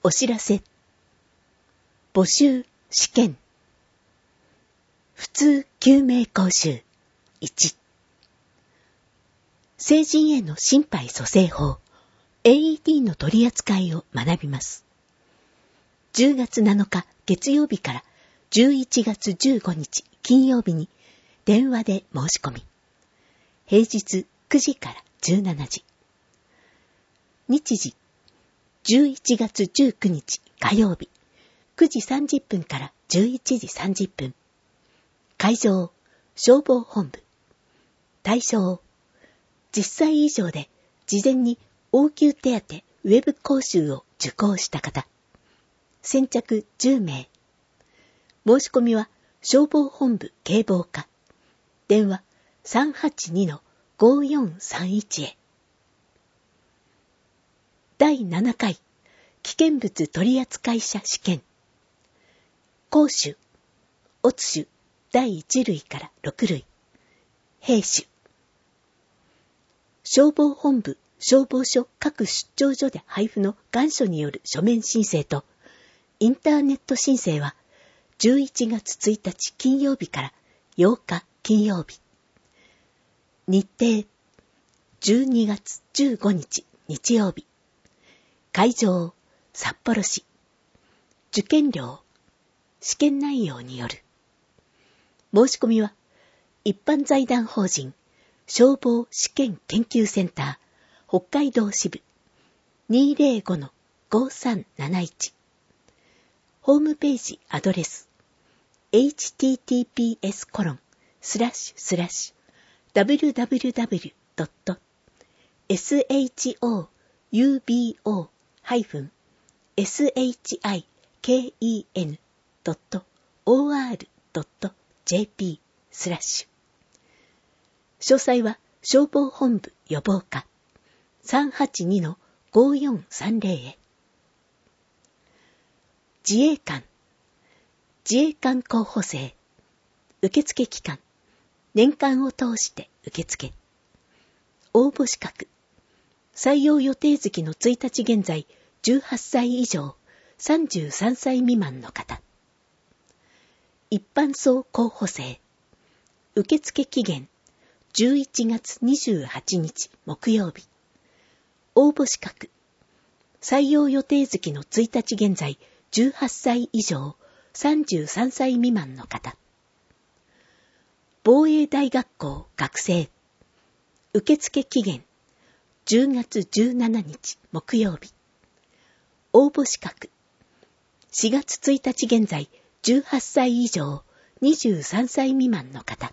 お知らせ。募集試験。普通救命講習1。成人への心肺蘇生法 AED の取り扱いを学びます。10月7日月曜日から11月15日金曜日に電話で申し込み。平日9時から17時。日時11月19日火曜日9時30分から11時30分。会場消防本部。対象10歳以上で事前に応急手当ウェブ講習を受講した方。先着10名。申し込みは消防本部警防課。電話 382-5431 へ。第7回危険物取扱者試験。講習オツ種第1類から6類。兵種。消防本部消防署各出張所で配布の願書による書面申請とインターネット申請は11月1日金曜日から8日金曜日。日程12月15日日曜日。会場札幌市。受験料試験内容による。申し込みは一般財団法人消防試験研究センター北海道支部 205-5371。ホームページアドレス www.shubo-shiken.or.jp/。詳細は消防本部予防課 382-5430 へ。自衛官候補生受付期間年間を通して受付。応募資格採用予定月の1日現在18歳以上33歳未満の方。一般層候補生受付期限11月28日木曜日。応募資格採用予定月の1日現在18歳以上33歳未満の方。防衛大学校学生受付期限10月17日木曜日。応募資格4月1日現在18歳以上23歳未満の方。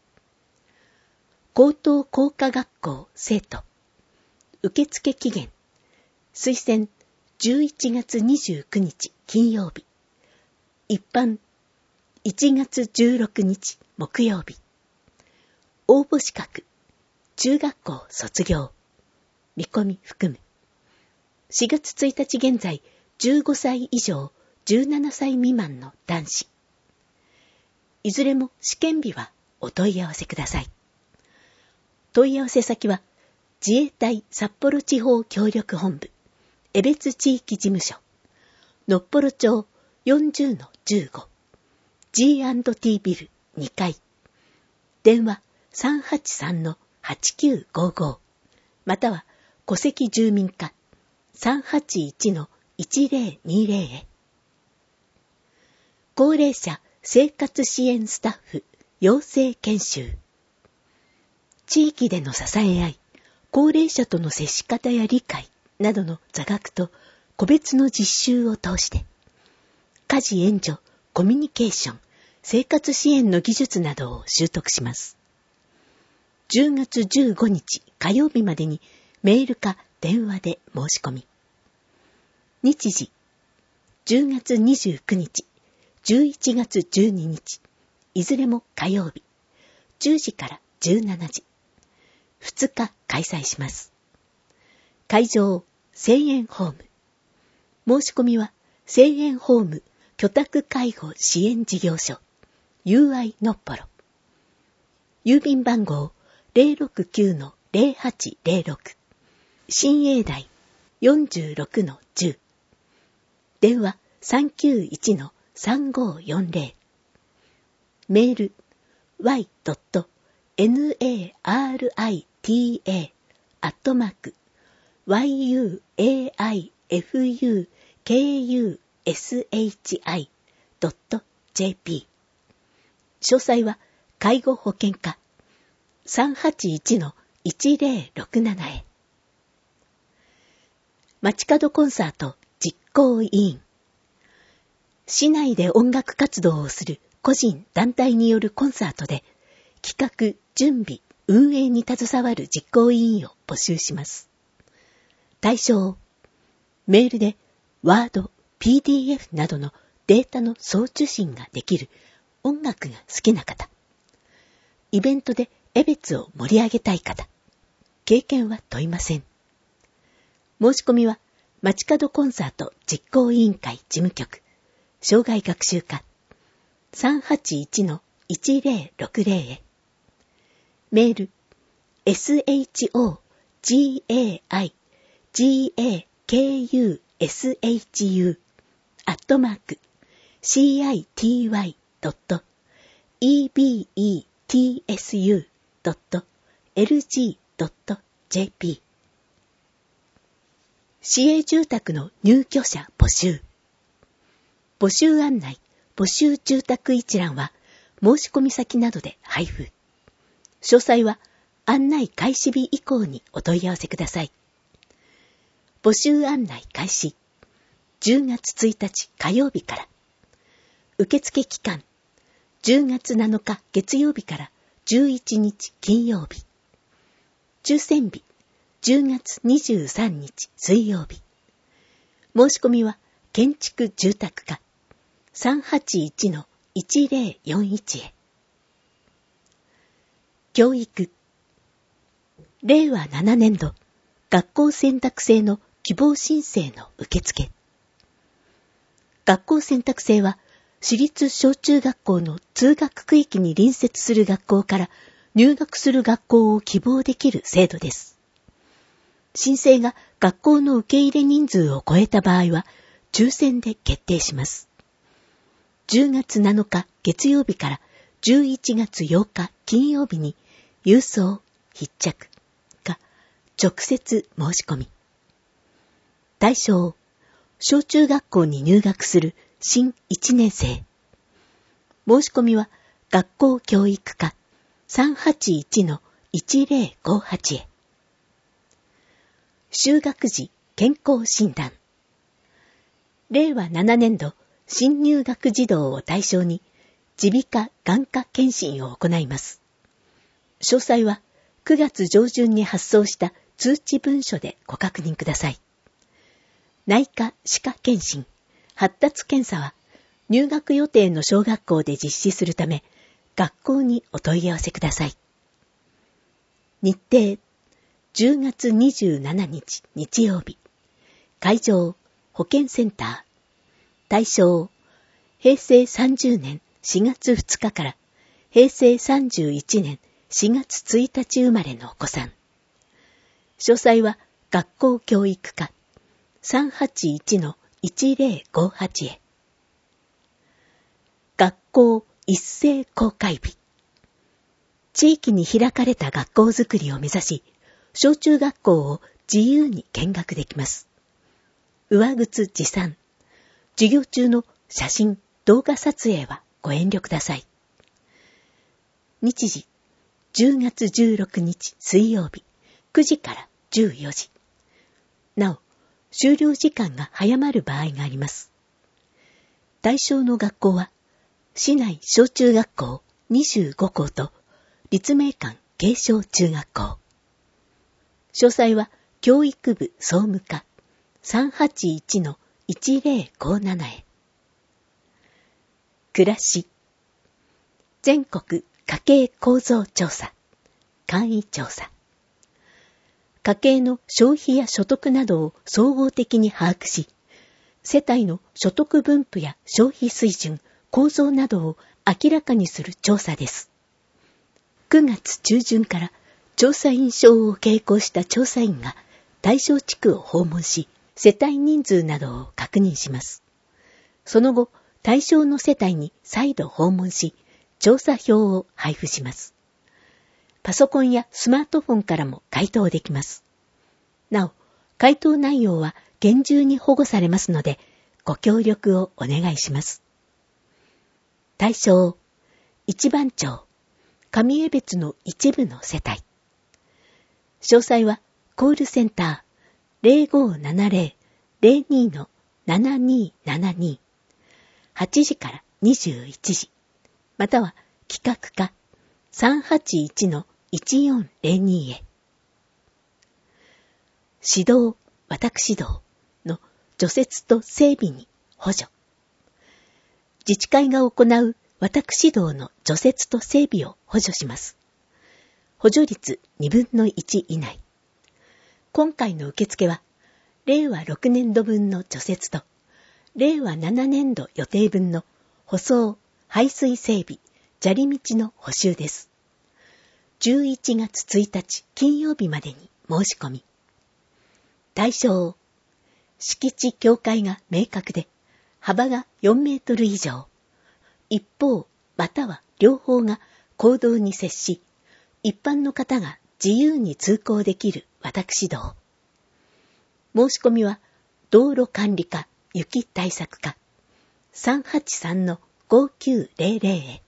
高等工科学校生徒受付期限推薦11月29日金曜日。一般1月16日木曜日。応募資格中学校卒業見込み含む。4月1日現在15歳以上17歳未満の男子。いずれも試験日はお問い合わせください。問い合わせ先は自衛隊札幌地方協力本部江別地域事務所のっぽろ町 40-15 G&T ビル2階。電話 383-8955 または戸籍住民課 381-1020 へ。高齢者生活支援スタッフ養成研修。地域での支え合い、高齢者との接し方や理解などの座学と個別の実習を通して、家事援助、コミュニケーション、生活支援の技術などを習得します。10月15日火曜日までにメールか電話で申し込み。日時、10月29日、11月12日、いずれも火曜日、10時から17時。2日開催します。会場、青園ホーム。申し込みは、青園ホーム居宅介護支援事業所、UI のっぽろ。郵便番号 069-0806。新栄台 46-10。 電話 391-3540。メール y.narita@yuifukushi.jp。 詳細は介護保険課 381-1067 へ。街角コンサート実行委員。市内で音楽活動をする個人団体によるコンサートで企画、準備、運営に携わる実行委員を募集します。対象、メールでワード、PDF などのデータの送受信ができる音楽が好きな方、イベントで江別を盛り上げたい方、経験は問いません。申し込みは街角コンサート実行委員会事務局生涯学習課 381-1060 へ。メール shougaku-city.ebtsu.lg.jp。 市営住宅の入居者募集。募集案内、募集住宅一覧は申し込み先などで配布。詳細は案内開始日以降にお問い合わせください。募集案内開始。10月1日火曜日から。受付期間。10月7日月曜日から11日金曜日。抽選日。10月23日水曜日。申し込みは建築住宅課 381-1041 へ。教育。令和7年度学校選択制の希望申請の受付。学校選択制は私立小中学校の通学区域に隣接する学校から入学する学校を希望できる制度です。申請が学校の受け入れ人数を超えた場合は抽選で決定します。10月7日月曜日から11月8日金曜日に郵送、必着か直接申し込み。対象、小中学校に入学する新1年生。申し込みは学校教育課 381-1058 へ。就学時健康診断。令和7年度新入学児童を対象に耳鼻科眼科検診を行います。詳細は9月上旬に発送した通知文書でご確認ください。内科歯科検診、発達検査は入学予定の小学校で実施するため学校にお問い合わせください。日程10月27日日曜日。会場保健センター。対象平成30年4月2日から平成31年4月1日生まれのお子さん。詳細は学校教育課 381-1058 へ。学校一斉公開日。地域に開かれた学校づくりを目指し、小中学校を自由に見学できます。上靴持参。授業中の写真、動画撮影はご遠慮ください。日時、10月16日水曜日、9時から14時。なお、終了時間が早まる場合があります。対象の学校は、市内小中学校25校と、立命館慶祥中学校。詳細は教育部総務課 381-1057 へ。暮らし。全国家計構造調査。簡易調査。家計の消費や所得などを総合的に把握し、世帯の所得分布や消費水準、構造などを明らかにする調査です。9月中旬から調査員証を携行した調査員が対象地区を訪問し、世帯人数などを確認します。 その後、対象の世帯に再度訪問し、調査票を配布します。パソコンやスマートフォンからも回答できます。なお、回答内容は厳重に保護されますので、ご協力をお願いします。対象、一番町、上江別の一部の世帯。詳細はコールセンター 0570-02-7272 8時から21時、または企画課 381-1402 へ。指導、私道の除雪と整備に補助。自治会が行う私道の除雪と整備を補助します。補助率2分の1以内。今回の受付は、令和6年度分の除雪と、令和7年度予定分の舗装、排水整備、砂利道の補修です。11月1日金曜日までに申し込み。対象、敷地境界が明確で、幅が4メートル以上。一方、または両方が公道に接し、一般の方が自由に通行できる私道。申し込みは、道路管理課雪対策課 383-5900 へ。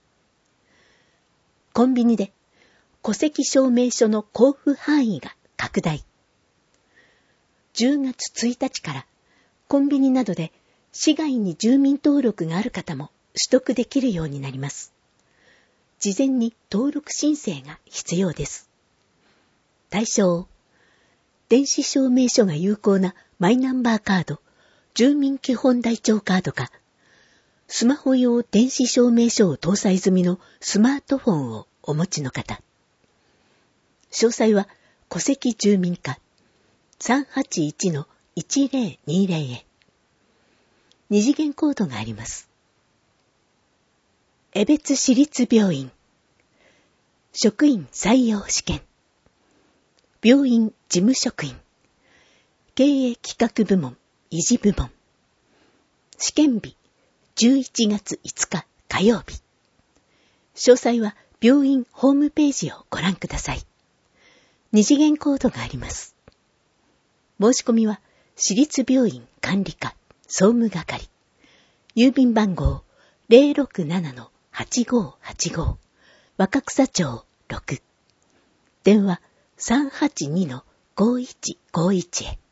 コンビニで戸籍証明書の交付範囲が拡大。10月1日からコンビニなどで市外に住民登録がある方も取得できるようになります。事前に登録申請が必要です。対象、電子証明書が有効なマイナンバーカード、住民基本台帳カードか、スマホ用電子証明書を搭載済みのスマートフォンをお持ちの方。詳細は戸籍住民課 381-1020 へ。二次元コードがあります。江別市立病院職員採用試験、病院事務職員、経営企画部門維持部門。試験日11月5日火曜日。詳細は病院ホームページをご覧ください。二次元コードがあります。申し込みは市立病院管理課総務係、郵便番号 067-8585 若草町6、電話 382-5151 へ。